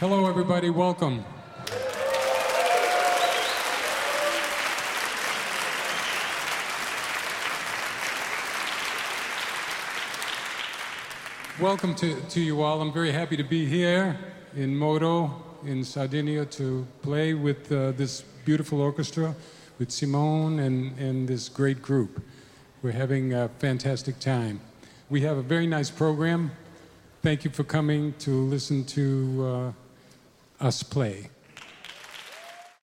Hello, everybody. Welcome. Welcome to you all. I'm very happy to be here in Modo, in Sardinia, to play with this beautiful orchestra, with Simone and this great group. We're having a fantastic time. We have a very nice program. Thank you for coming to listen to us play.